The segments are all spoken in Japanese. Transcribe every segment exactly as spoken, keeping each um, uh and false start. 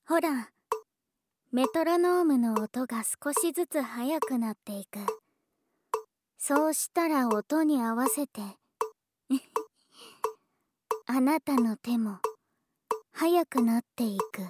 ほら、メトロノームの音が少しずつ速くなっていく。そうしたら音に合わせてあなたの手も速くなっていく。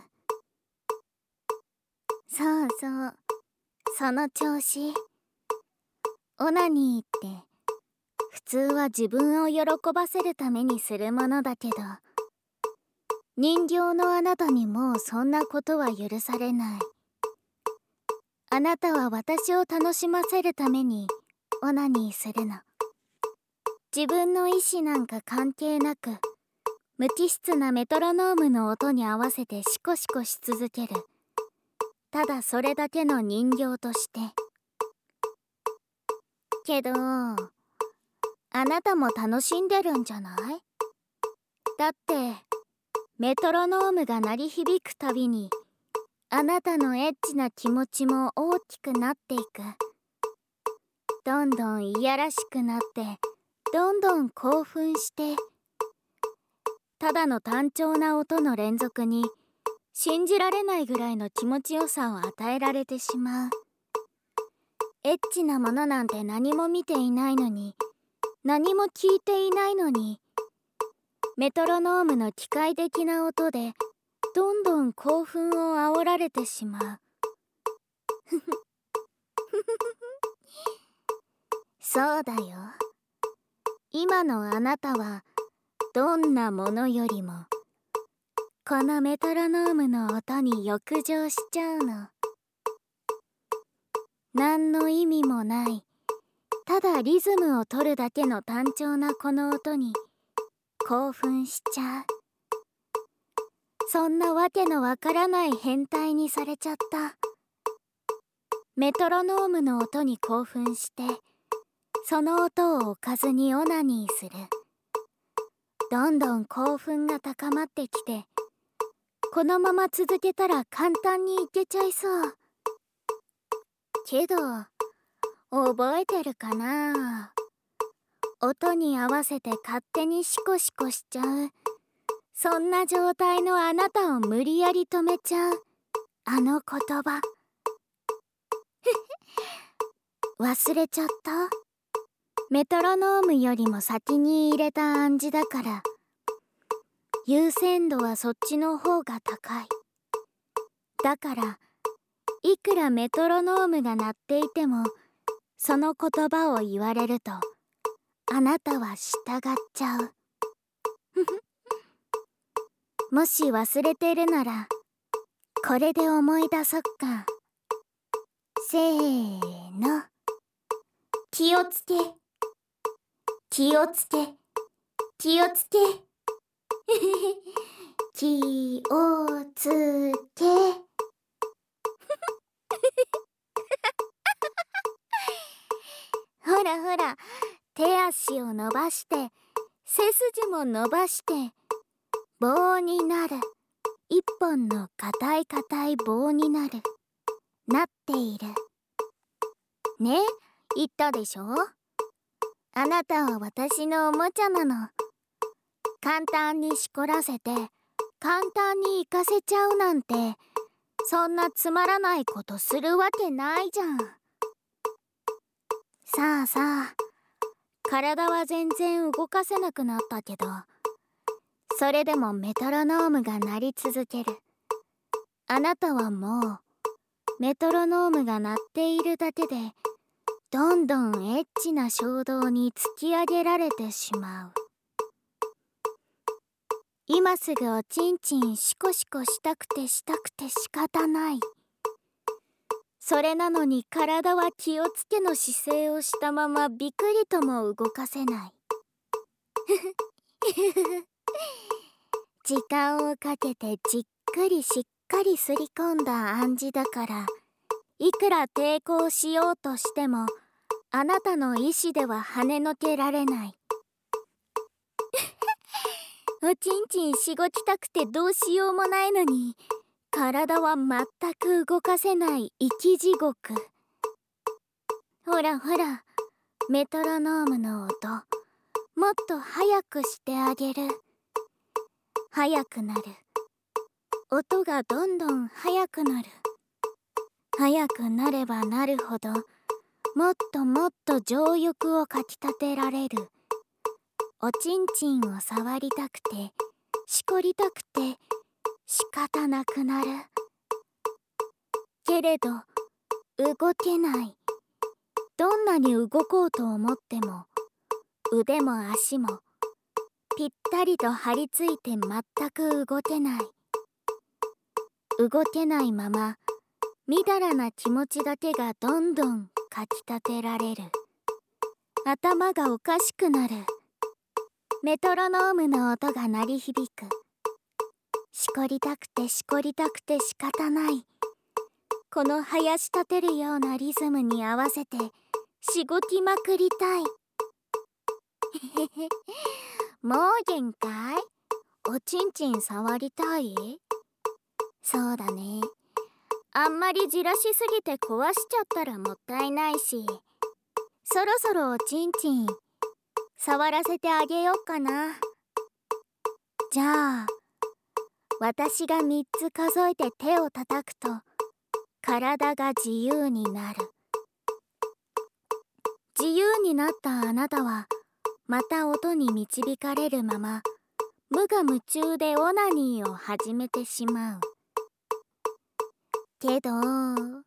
そうそう、その調子。オナニーって普通は自分を喜ばせるためにするものだけど、人形のあなたにもうそんなことは許されない。あなたは私を楽しませるためにオナニーするの。自分の意志なんか関係なく、無機質なメトロノームの音に合わせてシコシコし続ける。ただそれだけの人形として。けど、あなたも楽しんでるんじゃない？だって、メトロノームが鳴り響くたびに、あなたのエッチな気持ちも大きくなっていく。どんどんいやらしくなって、どんどん興奮して、ただの単調な音の連続に信じられないぐらいの気持ちよさを与えられてしまう。エッチなものなんて何も見ていないのに、何も聞いていないのに、メトロノームの機械的な音でどんどん興奮を煽られてしまう。そうだよ。今のあなたはどんなものよりもこのメトロノームの音に欲情しちゃうの。何の意味もない、ただリズムを取るだけの単調なこの音に興奮しちゃう。そんなわけのわからない変態にされちゃった。メトロノームの音に興奮して、その音をおかずにオナニーする。どんどん興奮が高まってきて、このまま続けたら簡単にいけちゃいそう。けど、覚えてるかな？音に合わせて勝手にシコシコしちゃう。そんな状態のあなたを無理やり止めちゃう。あの言葉。忘れちゃった？メトロノームよりも先に入れた暗示だから、優先度はそっちの方が高い。だから、いくらメトロノームが鳴っていても、その言葉を言われると、あなたは従っちゃう。もし忘れてるなら、これで思い出そっか。せーの。気をつけ。気をつけ。気をつけ。気をつけ。ほらほら、手足を伸ばして、背筋も伸ばして、棒になる。一本の硬い硬い棒になる。なっている。ね、言ったでしょ？あなたは私のおもちゃなの。簡単にしこらせて、簡単に行かせちゃうなんて、そんなつまらないことするわけないじゃん。さあさあ、体は全然動かせなくなったけど、それでもメトロノームが鳴り続ける。あなたはもう、メトロノームが鳴っているだけで、どんどんエッチな衝動に突き上げられてしまう。今すぐおちんちんシコシコしたくてしたくて仕方ない。それなのに体は気をつけの姿勢をしたままびくりとも動かせない。時間をかけてじっくりしっかりすり込んだ暗示だから、いくら抵抗しようとしても、あなたの意志では跳ねのけられない。おちんちんしごきたくてどうしようもないのに、体は全く動かせない生き地獄。ほらほら、メトロノームの音、もっと早くしてあげる。早くなる。 音がどんどん速くなる。速くなればなるほど、もっともっと情欲をかきたてられる。おちんちんを触りたくて、しこりたくて仕方なくなる。けれど動けない。どんなに動こうと思っても、腕も足もぴったりと張り付いて全く動けない。動けないまま、みだらな気持ちだけがどんどんかきたてられる。頭がおかしくなる。メトロノームの音が鳴り響く。しこりたくてしこりたくて仕方ない。このはやし立てるようなリズムに合わせてしごきまくりたい。もう限界？おちんちん触りたい？そうだね。あんまりじらしすぎて壊しちゃったらもったいないし、そろそろおちんちん触らせてあげよっかな。じゃあ私がみっつ数えて手を叩くと体が自由になる。自由になったあなたはまた音に導かれるまま無我夢中でオナニーを始めてしまう。けどわ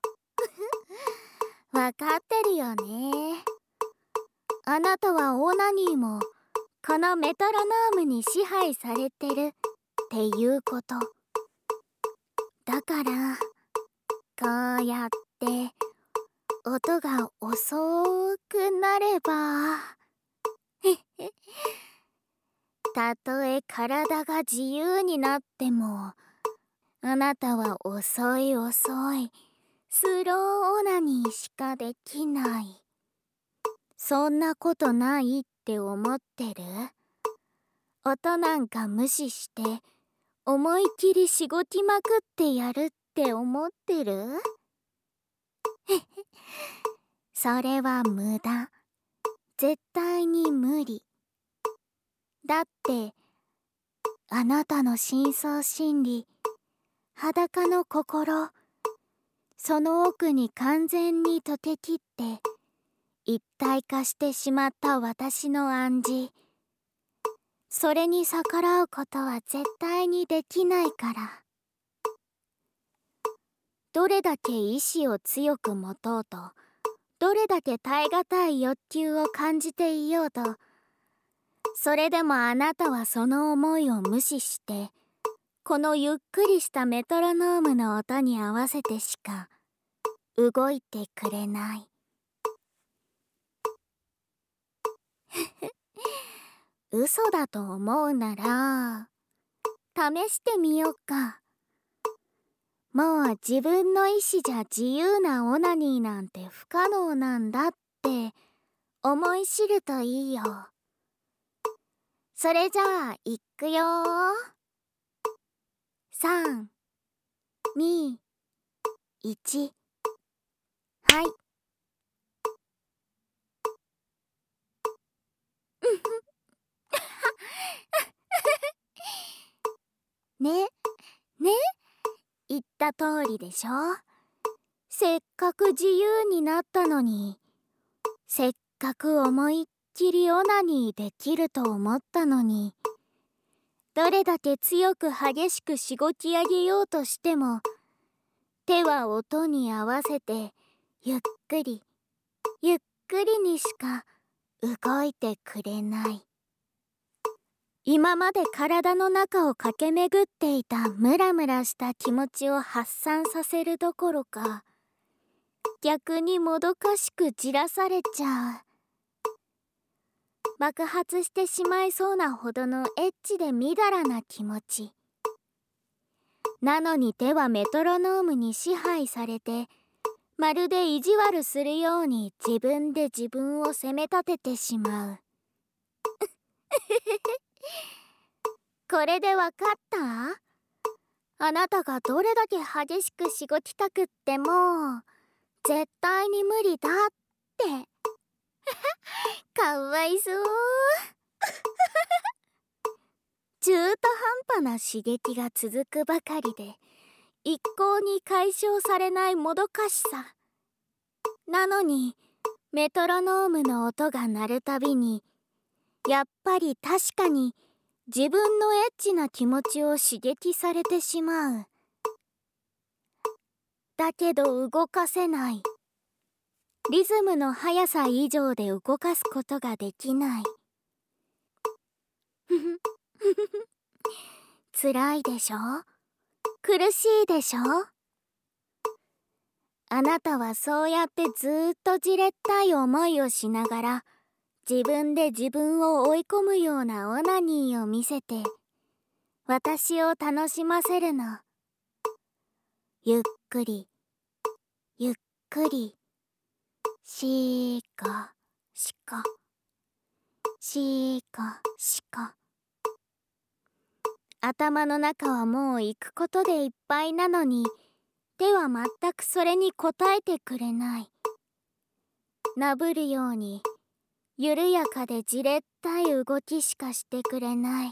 かってるよね。あなたはオナニーもこのメトロノームに支配されてるっていうこと。だからこうやって音が遅くなればたとえ体が自由になっても、あなたは遅い遅いスローオナニーしかできない。そんなことないって思ってる？音なんか無視して思い切りしごきまくってやるって思ってる？それは無駄。絶対に無理。だってあなたの深層心理、裸の心、その奥に完全に溶けきって一体化してしまった私の暗示、それに逆らうことは絶対にできないから。どれだけ意志を強く持とうと、どれだけ耐え難い欲求を感じていようと、それでもあなたはその思いを無視してこのゆっくりしたメトロノームの音に合わせてしか動いてくれない。嘘だと思うなら試してみよっか。もう自分の意志じゃ自由なオナニーなんて不可能なんだって思い知るといいよ。それじゃあいくよ。さん、に、いち、はい。ね、ね、言った通りでしょ。せっかく自由になったのに、せっかく思いっきりオナニーできると思ったのに、どれだけ強く激しくしごき上げようとしても、手は音に合わせてゆっくりゆっくりにしか動いてくれない。今まで体の中を駆け巡っていたムラムラした気持ちを発散させるどころか、逆にもどかしくじらされちゃう。爆発してしまいそうなほどのエッチでみだらな気持ち。なのに手はメトロノームに支配されて、まるで意地悪するように自分で自分を責め立ててしまう。これでわかった？あなたがどれだけ激しくしごきたくっても絶対に無理だってかわいそう中途半端な刺激が続くばかりで一向に解消されないもどかしさ。なのにメトロノームの音が鳴るたびにやっぱり確かに自分のエッチな気持ちを刺激されてしまう。だけど動かせない。リズムの速さ以上で動かすことができない。ふふふふふ。辛いでしょ？苦しいでしょ？あなたはそうやってずーっとじれったい思いをしながら自分で自分を追い込むようなオナニーを見せて私を楽しませるの。ゆっくりゆっくりしこしこしこしこ。頭の中はもう行くことでいっぱいなのに手は全くそれに応えてくれない。なぶるように緩やかでじれったい動きしかしてくれない。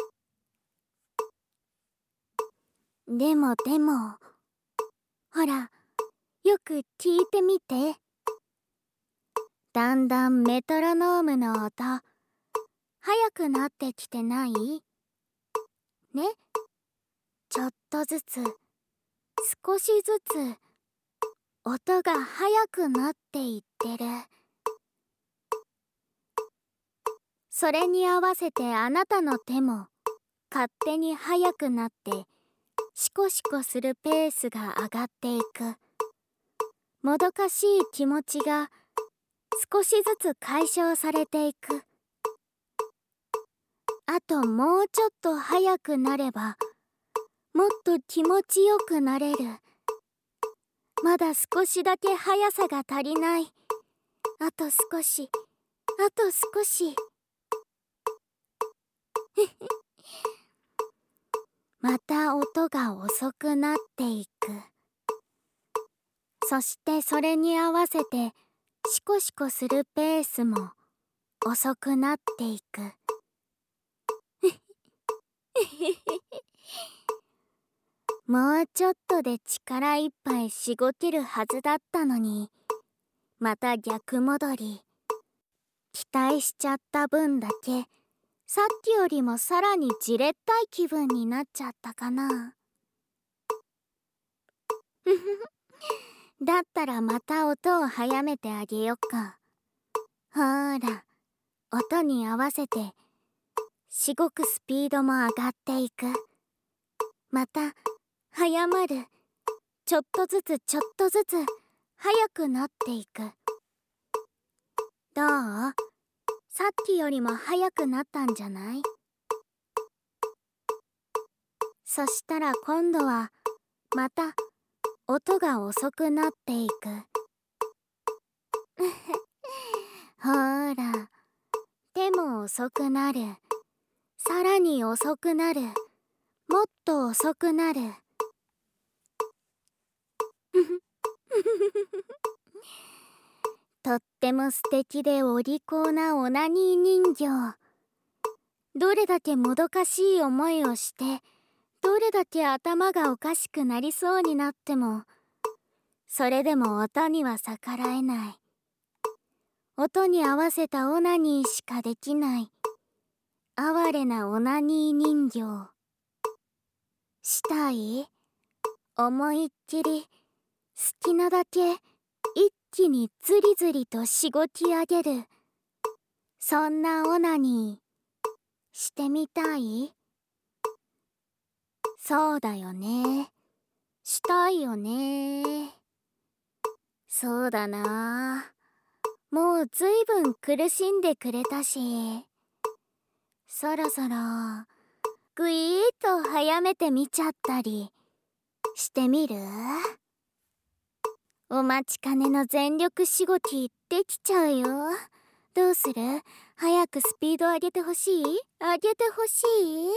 でもでもほら、よく聞いてみて。だんだんメトロノームの音速くなってきてない？ね、ちょっとずつ少しずつ音が速くなっていってる。それに合わせてあなたの手も勝手に速くなってシコシコするペースが上がっていく。もどかしい気持ちが少しずつ解消されていく。あともうちょっと速くなればもっと気持ちよくなれる。まだ少しだけ速さが足りない。あと少し、あと少し。また音が遅くなっていく。そしてそれに合わせてシコシコするペースも遅くなっていく。もうちょっとで力いっぱいしごけるはずだったのにまた逆戻り。期待しちゃった分だけさっきよりもさらにじれったい気分になっちゃったかな。だったらまた音を速めてあげよっか。ほーら、音に合わせてしごくスピードも上がっていく。また速まる。ちょっとずつちょっとずつ速くなっていく。どう？さっきよりも速くなったんじゃない？そしたら今度はまた音が遅くなっていく。ほーら、手も遅くなる。さらに遅くなる。もっと遅くなる。とっても素敵でお利口なオナニー人形。どれだけもどかしい思いをしてどれだけ頭がおかしくなりそうになってもそれでも音には逆らえない。音に合わせたオナニーしかできない哀れなオナニー人形。したい？思いっきり好きなだけ一気にズリズリとしごき上げるそんなオナニーしてみたい？そうだよね。したいよね。そうだな。もうずいぶん苦しんでくれたしそろそろぐいーっと早めてみちゃったりしてみる？お待ちかねの全力しごきできちゃうよ。どうする？早くスピード上げてほしい？上げてほしい？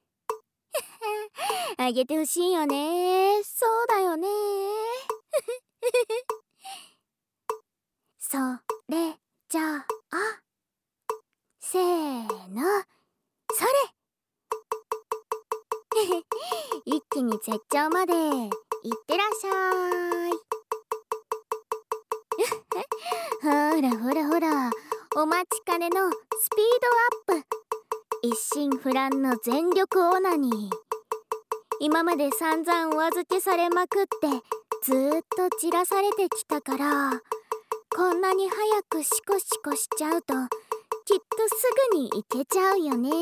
上げてほしいよね。そうだよね。それじゃあせーのそれ一気に絶頂までいってらっしゃい。ほらほらほら、お待ちかねのスピードアップ、一心不乱の全力オナニー。今まで散々お預けされまくってずーっと散らされてきたから、こんなに早くシコシコしちゃうときっとすぐにいけちゃうよね。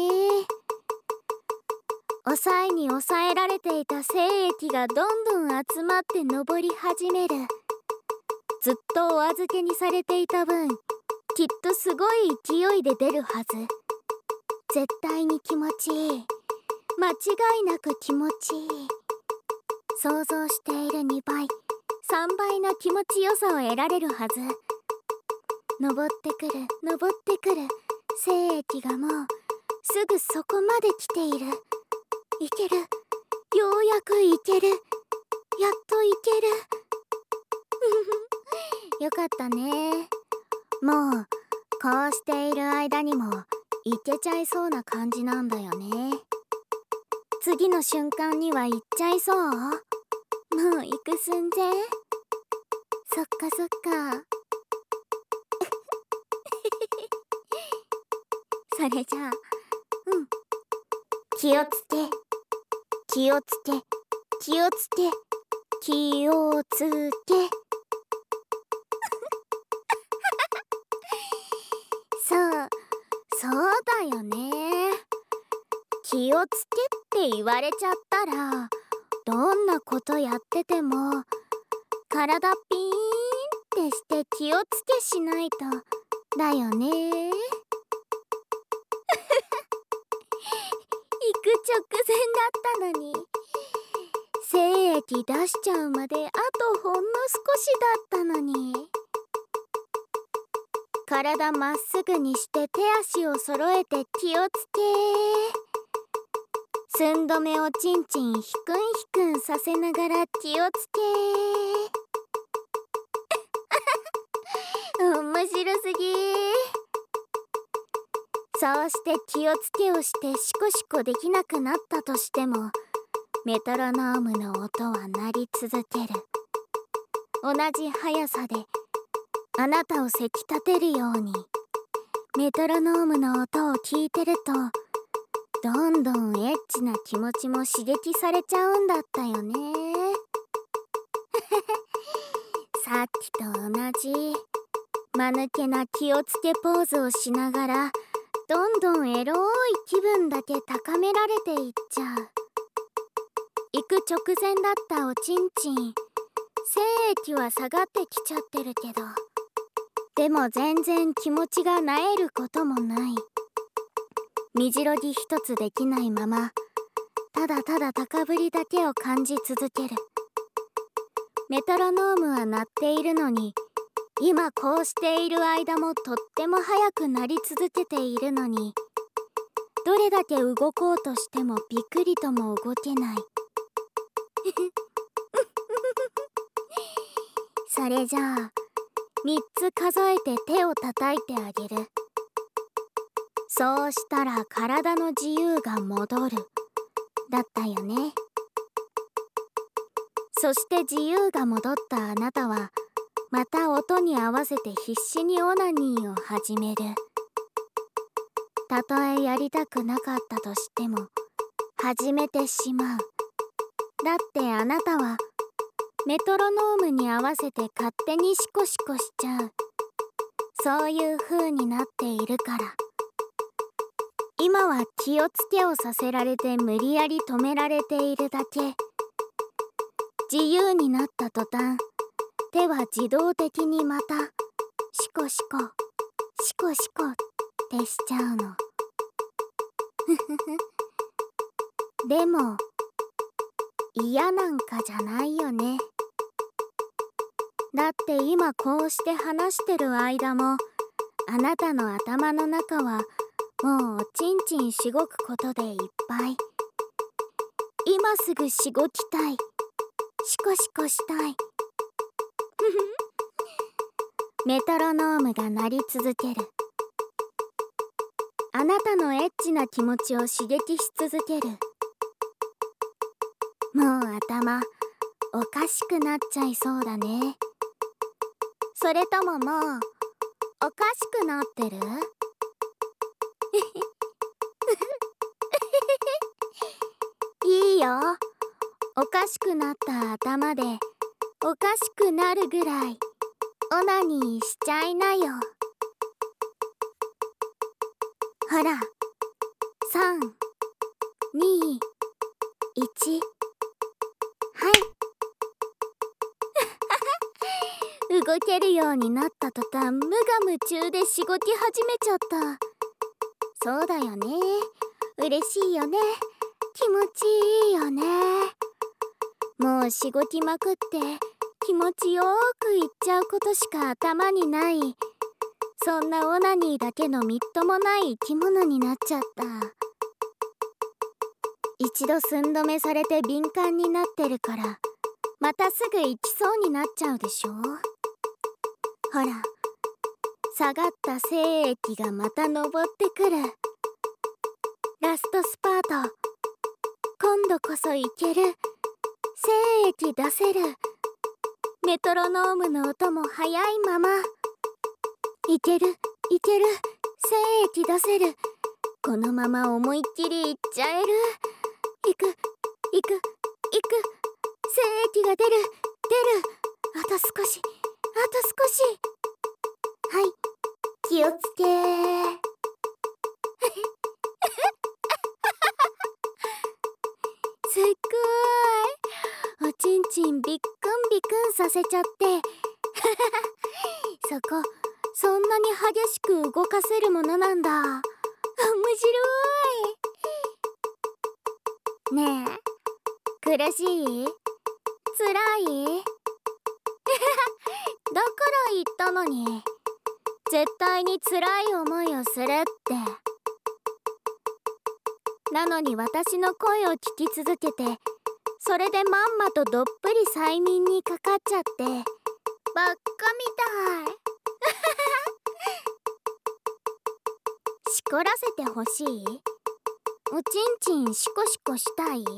抑えに抑えられていた精液がどんどん集まって上り始める。ずっとお預けにされていた分、きっとすごい勢いで出るはず。絶対に気持ちいい。間違いなく気持ちいい。想像しているにばい、さんばいの気持ちよさを得られるはず。登ってくる登ってくる精液がもうすぐそこまで来ている。いける、ようやくいける、やっといける。よかったね。もうこうしている間にもいけちゃいそうな感じなんだよね。次の瞬間には行っちゃいそう。もう行く寸前。そっかそっか。それじゃあ、うん、気をつけ気をつけ気をつけ気をつけ。そうそうだよね。気をつけって言われちゃったら、どんなことやってても体ピーンってして気をつけしないとだよね。行く直前だったのに、精液出しちゃうまであとほんの少しだったのに。体まっすぐにして手足を揃えて気をつけ。寸止めをチンチンヒクンヒクンさせながら気をつけ。面白すぎ。そうして気をつけをしてシコシコできなくなったとしても、メトロノームの音は鳴り続ける。同じ速さであなたをせき立てるように。メトロノームの音を聞いてると、どんどんエッチな気持ちも刺激されちゃうんだったよね。さっきと同じ間抜けな気をつけポーズをしながら、どんどんエロい気分だけ高められていっちゃう。行く直前だったおちんちん、精液は下がってきちゃってるけど、でも全然気持ちがなえることもない。みじろぎ一つできないまま、ただただ高ぶりだけを感じ続ける。メトロノームは鳴っているのに、今こうしている間もとっても速くなり続けているのに、どれだけ動こうとしてもびくりとも動けない。それじゃあみっつ数えて手を叩いてあげる。そうしたら体の自由が戻るだったよね。そして自由が戻ったあなたはまた音に合わせて必死にオナニーを始める。たとえやりたくなかったとしても始めてしまう。だってあなたはメトロノームに合わせて勝手にシコシコしちゃう。そういう風になっているから。今は気をつけをさせられて無理やり止められているだけ。自由になった途端、手は自動的にまたシコシコシコシコってしちゃうの。でも嫌なんかじゃないよね。だって今こうして話してる間も、あなたの頭の中はもうおちんちんしごくことでいっぱい。今すぐしごきたい、シコシコしたい。メトロノームが鳴り続ける。あなたのエッチな気持ちを刺激し続ける。 もう頭おかしくなっちゃいそうだね。それとももうおかしくなってる？いいよ。おかしくなった頭でおかしくなるぐらいオナニーしちゃいなよ。ほら、さん、に、いち、はい。動けるようになった途端、無我夢中でしごき始めちゃった。そうだよね。嬉しいよね。気持ちいいよね。もうしごきまくって気持ちよくいっちゃうことしか頭にない、そんなオナニーだけのみっともない生き物になっちゃった。一度寸止めされて敏感になってるからまたすぐ行きそうになっちゃうでしょ。ほら、下がった精液がまた昇ってくる。ラストスパート、今度こそいける。精液出せる。メトロノームの音も速いまま。いけるいける、精液出せる。このまま思いっきりいっちゃえる。いくいくいく、精液が出る出る。あと少し、あと少し。はい、気をつけー。すっごーい、おちんちんびっくんびくんさせちゃってそこそんなに激しく動かせるものなんだ。面白いね。え、苦しい？つらい？だから言ったのに、絶対に辛い思いをするって。なのに私の声を聞き続けて、それでまんまとどっぷり催眠にかかっちゃって、ばっかみたいしこらせてほしい？おちんちんシコシコしたい？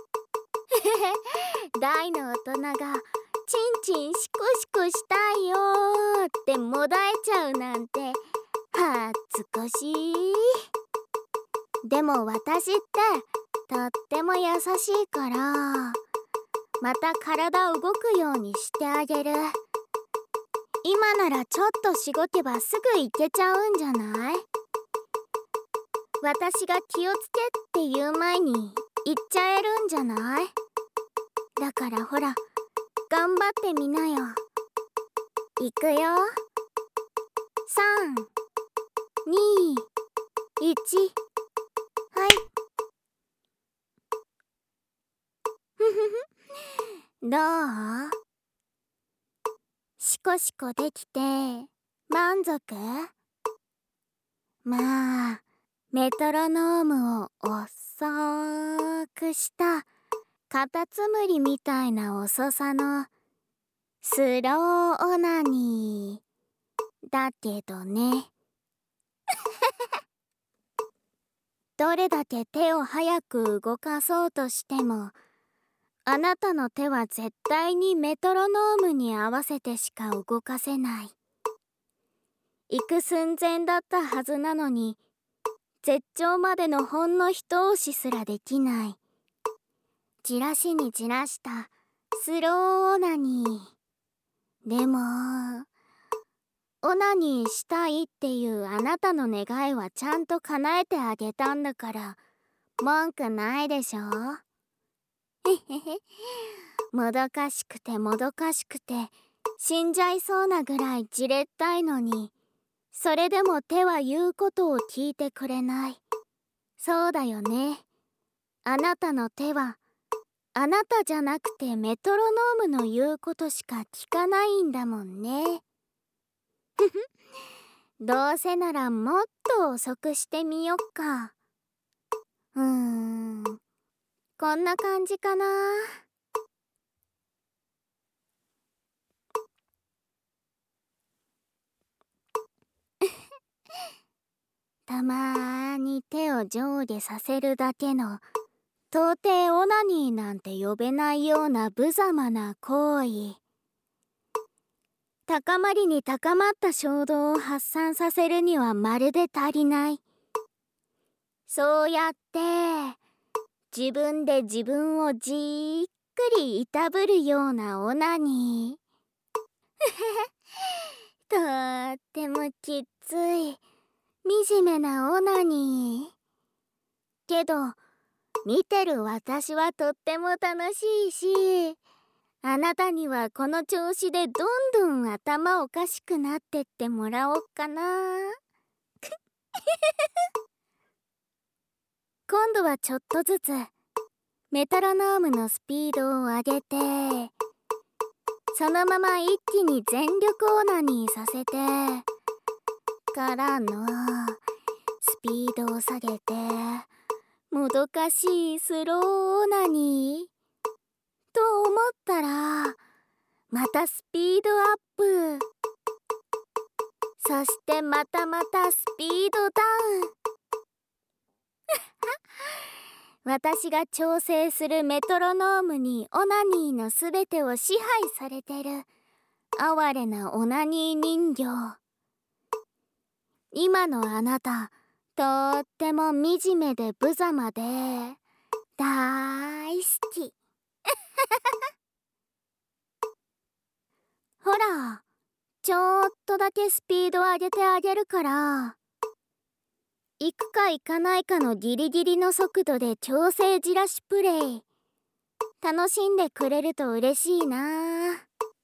大の大人がちんちんシコシコしたいよーってもだえちゃうなんて恥ずかしい。でも私ってとっても優しいから、また体動くようにしてあげる。今ならちょっとしごけばすぐいけちゃうんじゃない？私が気をつけって言う前に言っちゃえるんじゃない？だからほら、頑張ってみなよ。いくよ。さん、に、いち、はい。ふふふ、どう？シコシコできて満足？まあ、メトロノームを遅くしたカタツムリみたいな遅さのスローオナニーだけどね。どれだけ手を早く動かそうとしても、あなたの手は絶対にメトロノームに合わせてしか動かせない。行く寸前だったはずなのに、絶頂までのほんの一押しすらできない。じらしにじらしたスローオナニー。でも、オナニーしたいっていうあなたの願いはちゃんと叶えてあげたんだから、文句ないでしょ。へへへ。もどかしくてもどかしくて死んじゃいそうなぐらいじれったいのに、それでも手は言うことを聞いてくれない。そうだよね。あなたの手はあなたじゃなくてメトロノームの言うことしか聞かないんだもんね。ふふ、どうせならもっと遅くしてみよっか。うーん、こんな感じかな。たまーに手を上下させるだけの到底オナニーなんて呼べないような無様な行為。高まりに高まった衝動を発散させるにはまるで足りない。そうやって自分で自分をじーっくりいたぶるようなオナニー。とってもきつい惨めなオナニー。けど見てる私はとっても楽しいし、あなたにはこの調子でどんどん頭おかしくなってってもらおっかな。今度はちょっとずつメトロノームのスピードを上げて、そのまま一気に全力オナニーさせてからのスピードを下げてもどかしいスローオナニーと思ったら、またスピードアップ、そしてまたまたスピードダウン。私が調整するメトロノームにオナニーのすべてを支配されてる哀れなオナニー人形。今のあなた、とっても惨めで無様で大好き。ほら、ちょっとだけスピード上げてあげるから、行くか行かないかのギリギリの速度で調整じらしプレイ楽しんでくれると嬉しいな。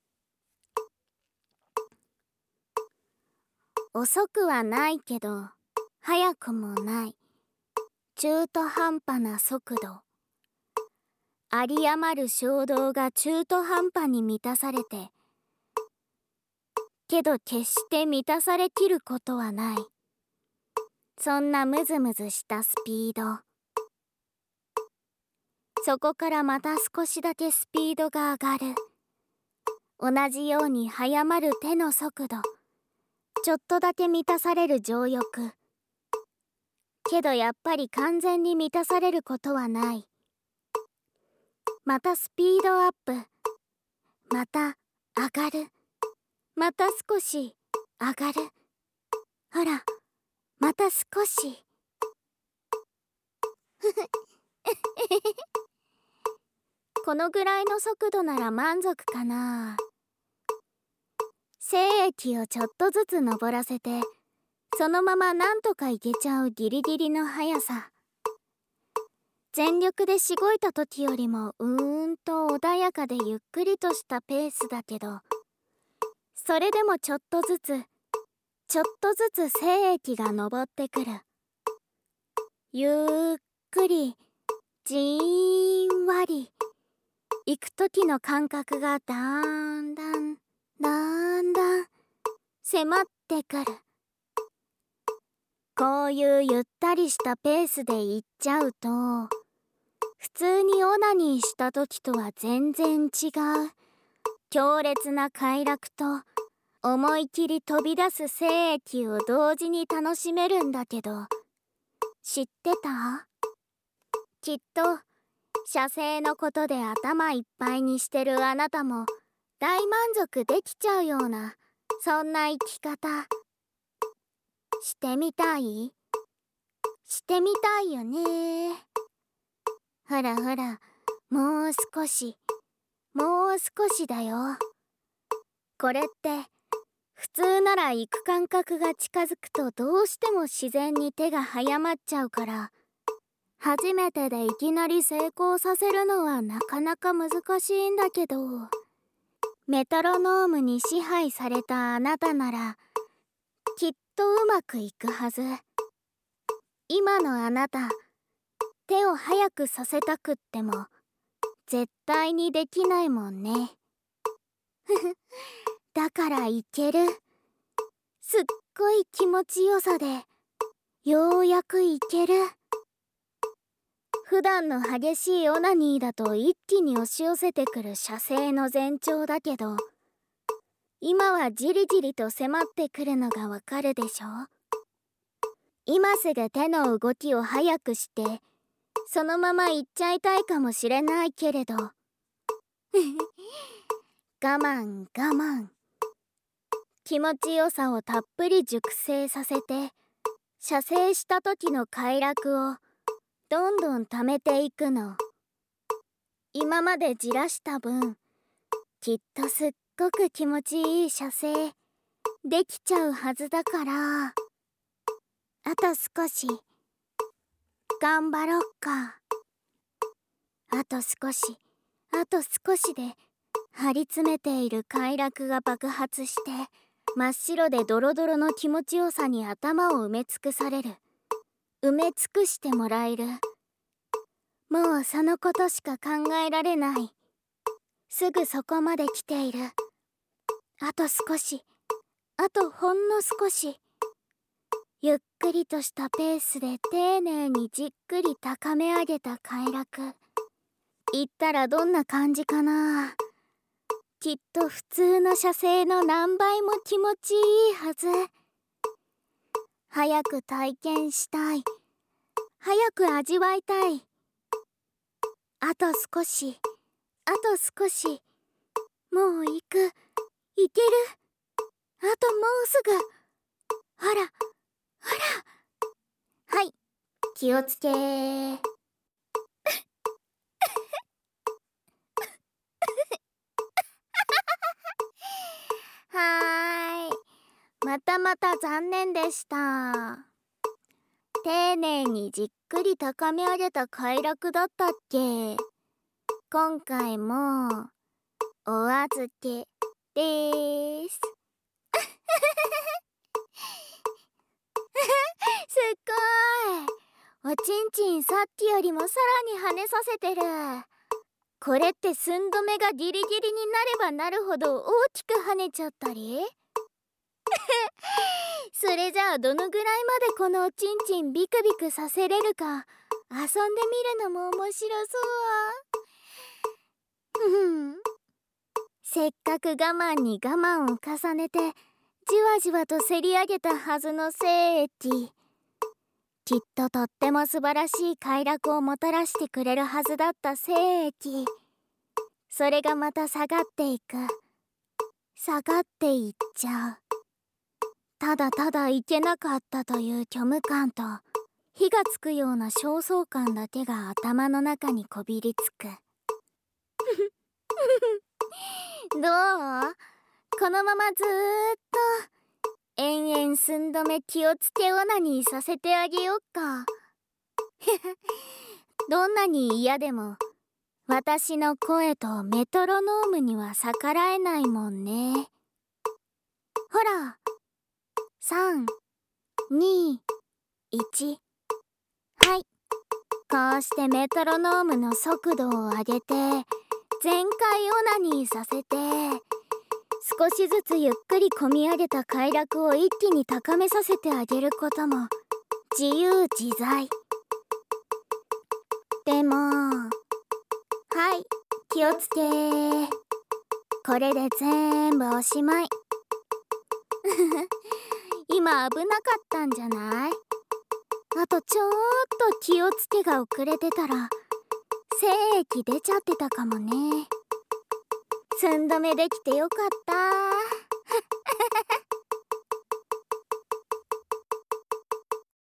遅くはないけど速くもない中途半端な速度。有り余る衝動が中途半端に満たされて、けど決して満たされきることはない、そんなムズムズしたスピード。そこからまた少しだけスピードが上がる。同じように早まる手の速度。ちょっとだけ満たされる情欲。けどやっぱり完全に満たされることはない。またスピードアップ。また上がる。また少し上がる。ほら、また少し。このぐらいの速度なら満足かな。精液をちょっとずつ登らせて、そのままなんとかいけちゃうギリギリの速さ。全力でしごいた時よりもうーんと穏やかでゆっくりとしたペースだけど、それでもちょっとずつちょっとずつ精液が登ってくる。ゆっくりじーんわり行く時の感覚がだんだんだんだん迫ってくる。こういうゆったりしたペースで行っちゃうと、普通にオナニーした時とは全然違う強烈な快楽と思い切り飛び出す精液を同時に楽しめるんだけど、知ってた？きっと射精のことで頭いっぱいにしてるあなたも大満足できちゃうような、そんな生き方してみたい？してみたいよね。ほらほら、もう少しもう少しだよ。これって普通なら行く感覚が近づくとどうしても自然に手が早まっちゃうから、初めてでいきなり成功させるのはなかなか難しいんだけど、メトロノームに支配されたあなたならきっとうまくいくはず。今のあなた、手を早くさせたくっても絶対にできないもんね。だからいける。すっごい気持ちよさでようやくいける。普段の激しいオナニーだと一気に押し寄せてくる射精の前兆だけど、今はじりじりと迫ってくるのがわかるでしょ。今すぐ手の動きを速くしてそのまま行っちゃいたいかもしれないけれど我慢我慢。気持ちよさをたっぷり熟成させて射精した時の快楽をどんどん溜めていくの。今までじらした分きっとすっごく気持ちいい射精できちゃうはずだから、あと少し頑張ろっか。あと少しあと少しで張り詰めている快楽が爆発して真っ白でドロドロの気持ちよさに頭を埋め尽くされる。埋め尽くしてもらえる。もうそのことしか考えられない。すぐそこまで来ている。あと少し、あとほんの少し。ゆっくりとしたペースで丁寧にじっくり高め上げた快楽。言ったらどんな感じかな。きっと普通の射精の何倍も気持ちいいはず。早く体験したい。早く味わいたい。あと少し、あと少し。もう行く、行ける。あともうすぐ。ほら、ほら。はい、気をつけー。はーい。またまた残念でした。丁寧にじっくり高め上げた快楽だったっけ。今回もお預けでーす。すっごい。おちんちんさっきよりもさらに跳ねさせてる。これって寸止めがギリギリになればなるほど大きく跳ねちゃったりそれじゃあどのぐらいまでこのおちんちんビクビクさせれるか遊んでみるのも面白そう。ふふん。せっかく我慢に我慢を重ねてじわじわとせり上げたはずの精液。きっととっても素晴らしい快楽をもたらしてくれるはずだった精液。それがまた下がっていく。下がっていっちゃう。ただただいけなかったという虚無感と火がつくような焦燥感だけが頭の中にこびりつく。どう？このままずーっと延々寸止め気をつけオナニーさせてあげよっか。どんなに嫌でも私の声とメトロノームには逆らえないもんね。ほら、さん、に、いち。はい。こうしてメトロノームの速度を上げて全開オナニーさせて少しずつゆっくり込み上げた快楽を一気に高めさせてあげることも自由自在。でも、はい、気をつけー。これで全部おしまい。今危なかったんじゃない？あとちょーっと気をつけが遅れてたら精液出ちゃってたかもね。寸止めできてよかった。